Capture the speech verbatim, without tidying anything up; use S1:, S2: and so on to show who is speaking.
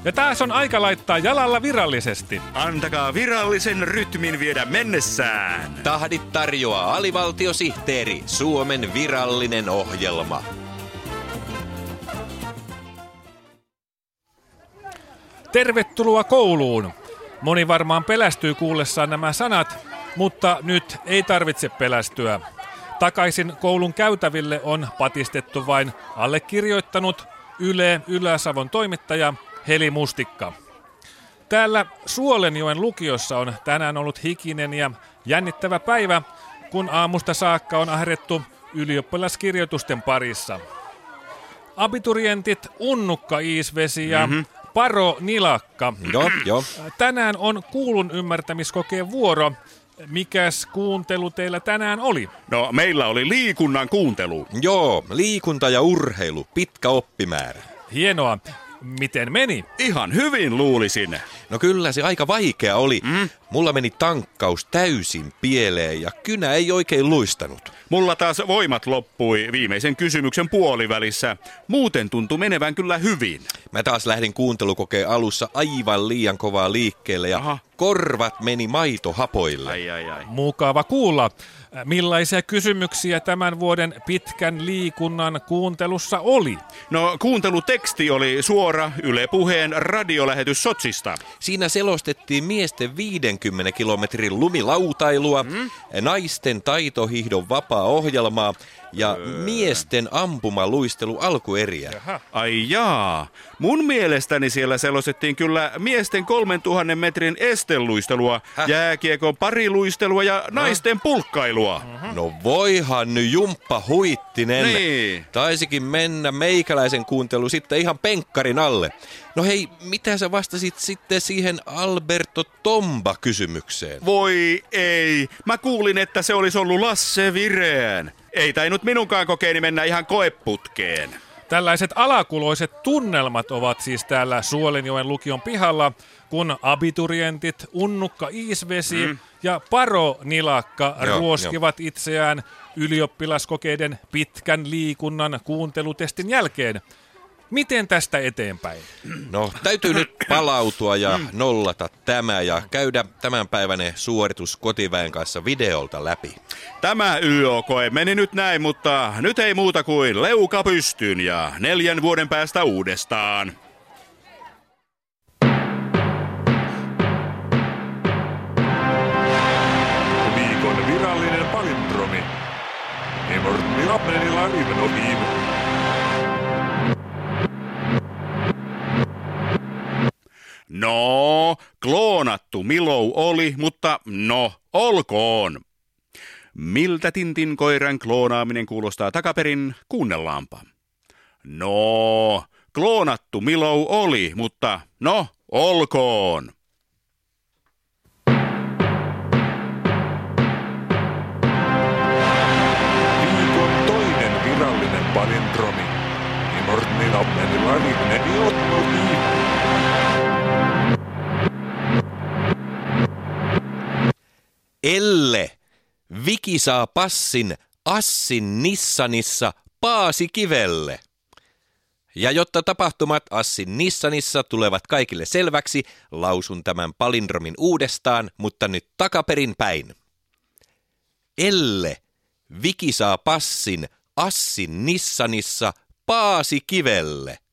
S1: Ja taas on aika laittaa jalalla virallisesti.
S2: Antakaa virallisen rytmin viedä mennessään.
S3: Tahdit tarjoaa alivaltiosihteeri, Suomen virallinen ohjelma.
S1: Tervetuloa kouluun. Moni varmaan pelästyy kuullessaan nämä sanat, mutta nyt ei tarvitse pelästyä. Takaisin koulun käytäville on patistettu vain allekirjoittanut Yle Ylä-Savon toimittaja Heli Mustikka. Täällä Suolenjoen lukiossa on tänään ollut hikinen ja jännittävä päivä, kun aamusta saakka on ahdettu ylioppilaskirjoitusten parissa. Abiturientit Unnukka Iisvesi ja mm-hmm. Paro Nilakka.
S3: Joo, jo.
S1: Tänään on kuulun ymmärtämiskokeen vuoro. Mikäs kuuntelu teillä tänään oli?
S2: No, meillä oli liikunnan kuuntelu.
S3: Joo, liikunta ja urheilu, pitkä oppimäärä.
S1: Hienoa. Miten meni?
S2: Ihan hyvin luulisin.
S3: No kyllä se aika vaikea oli.
S2: Mm?
S3: Mulla meni tankkaus täysin pieleen ja kynä ei oikein luistanut.
S2: Mulla taas voimat loppui viimeisen kysymyksen puolivälissä. Muuten tuntui menevän kyllä hyvin.
S3: Mä taas lähdin kuuntelukokeen alussa aivan liian kovaa liikkeelle ja Aha. korvat meni maitohapoille.
S2: Ai, ai, ai.
S1: Mukava kuulla. Millaisia kysymyksiä tämän vuoden pitkän liikunnan kuuntelussa oli?
S2: No, kuunteluteksti oli suora Yle Puheen radiolähetys Sotsista.
S3: Siinä selostettiin miesten viidenkymmenen kilometrin lumilautailua, mm? naisten taitohihdon vapaa-ohjelmaa ja öö. miesten ampumaluistelu alkueriä.
S1: Jaha.
S2: Ai jaa. Mun mielestäni siellä selostettiin kyllä miesten kolmen tuhannen metrin esteluistelua, Häh? jääkiekon pariluistelua ja no. naisten pulkkailua.
S3: Mm-hmm. No voihan nyt Jumppa Huittinen.
S2: Niin.
S3: Taisikin mennä meikäläisen kuuntelu sitten ihan penkkarin alle. No hei, mitä sä vastasit sitten siihen Alberto Tomba-kysymykseen?
S2: Voi ei. Mä kuulin, että se olisi ollut Lasse Vireen. Ei tainnut minunkaan kokeeni mennä ihan koeputkeen.
S1: Tällaiset alakuloiset tunnelmat ovat siis täällä Suolenjoen lukion pihalla, kun abiturientit Unnukka Iisvesi mm. ja Paro Nilakka Joo, ruoskivat jo. itseään ylioppilaskokeiden pitkän liikunnan kuuntelutestin jälkeen. Miten tästä eteenpäin?
S3: No, täytyy nyt palautua ja nollata tämä ja käydä tämänpäiväinen suoritus kotiväen kanssa videolta läpi.
S2: Tämä Y O-koe meni nyt näin, mutta nyt ei muuta kuin leuka pystyyn ja neljän vuoden päästä uudestaan.
S4: Viikon virallinen palindromi. Emortni Apnenilla Ivnoviin.
S2: No, kloonattu Milou oli, mutta no, olkoon. Miltä Tintin koiran kloonaaminen kuulostaa takaperin? Kuunnellaanpa. No, kloonattu Milou oli, mutta no, olkoon.
S4: Viikon toinen virallinen palindromi. Imortni Lapmenilla Rivneni Otnoviin.
S3: Elle. Viki saa passin Assin Nissanissa Paasikivelle. Ja jotta tapahtumat Assin Nissanissa tulevat kaikille selväksi, lausun tämän palindromin uudestaan, mutta nyt takaperin päin. Elle. Viki saa passin Assin Nissanissa Paasikivelle.